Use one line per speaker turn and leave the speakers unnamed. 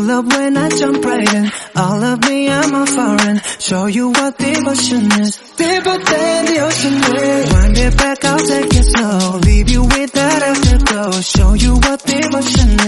up when I jump right in. All of me, I'm a foreign. Show you what devotion is. Deeper than the ocean is. Wind it back, I'll take it slow. Leave you with that afterglow. Show you